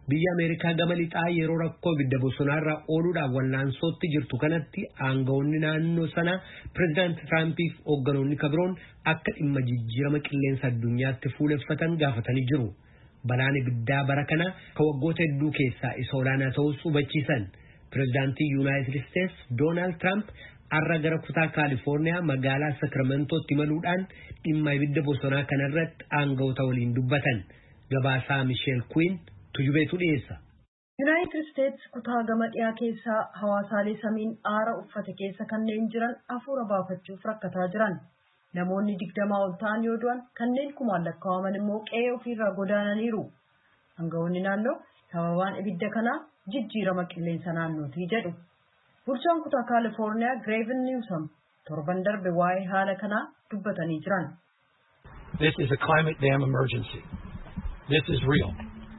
biyya Ameerikaa gama lixaa yeroo rakkoo ibidda bosonaarraa ooluudhaaf wallaansootti jirtu kanatti aangawoonni naannoo sana pireezidaanti Tiraampiif hoogganoonni kabiroon akka dhimma jijjiirama qilleensa addunyaatti fuuleffatan gaafatanii jiru. Balaan ibiddaa bara kana kan waggoota hedduu keessaa isa olaanaa ta'us hubachiisan. Pireezidaantii Yuunaayitid Isteetsi Doonaald Tiraamp har'a gara kutaa Kaalifoorniyaa magaalaa Sakramentootti imaluudhaan dhimma ibidda bosonaa kanarratti aangawoota waliin dubbatan. Gabaasaa Michelle Quinn tujubeetu dhiyeessa. United States kutaa gama dhiyaa keessaa hawaasaalee samiin aara uffate keessa kanneen jiran hafuura baafachuuf rakkataa jiran. Namoonni 20 ol ta'an yoo du'an kanneen kumaan lakkaa'aman immoo qe'ee ofiirraa godaananiiru. Aangawoonni naannoo sababaan ibidda kanaa jijjiirama qilleensa naannootii jedhu. Bulchaan kutaa Kaalifoorniyaa Gavin Newsom torban darbe waa'ee haala kanaa dubbatanii jiran. This is a climate dam emergency. This is real.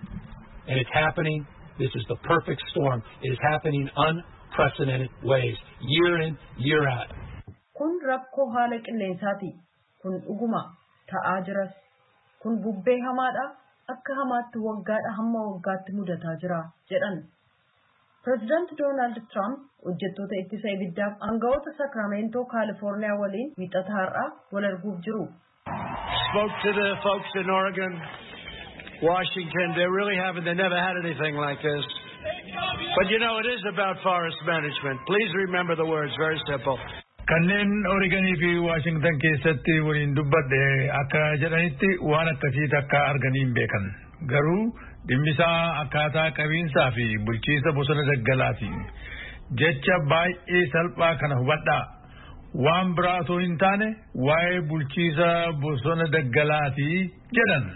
And it's happening. This is the perfect storm. It is happening in unprecedented ways, year in, year out. Kun rakkoo haala qilleensaati. Kun dhuguma ta'aa jiras. Kun bubbee hamaadha. Akka hamaatti waggaadha hamma waggaatti mudataa jira jedhan. President Donald Trump hojjettoota ittisa ibiddaaf aangawoota Sacramento, California waliin wiixata har'aa wal arguuf jiru. Spoke to the folks in Oregon, Washington. They never had anything like this. But you know, it is about forest management. Please remember the words, very simple. Kanneen Oregonii fi Washington keessatti waliin dubbadhe akka jedhanitti waan akkasii takka arganii hin beekan. Garuu dhimmisaa akkaataa qabiinsaa fi bulchiinsa bosona daggalaati. Jecha baay'ee salphaa kana hubadhaa. Waan biraa otoo hin taane waa'ee bulchiinsa bosona daggalaati jedhan.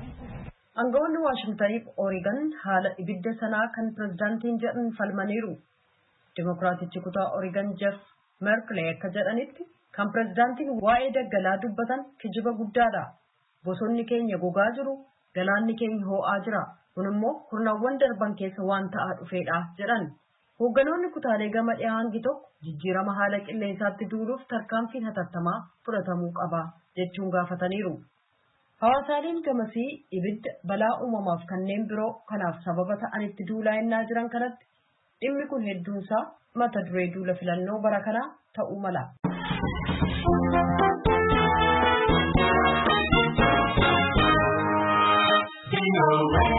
Aangawoonni Waashingtaniif Oregon haala ibidda sanaa kan pireezidaantiin jedhan falmaniiru. Dimookiraatichi kutaa Oregon Jeff Merkley akka jedhanitti kan pireezidaantiin waa'ee daggalaa dubbatan kijiba guddaadha. Bosonni keenya gogaa jiru, galaanni keenya hoo'aa jira. Kun immoo kurnaawwan darban keessa waan ta'aa dhufeedha jedhan. Hoogganoonni kutaalee gama dhiyaa hangi tokko jijjiirama haala qilleensaatti duuluuf tarkaanfiin hatattamaa fudhatamuu qaba jechuun gaafataniiru. Hawaasaaleen gamasii ibidda balaa uumamaaf kanneen biroo kanaaf sababa ta'anitti duulaa innaa jiran kanatti dhimmi kun hedduunsaa mata duree duula filannoo bara kanaa ta'uu mala.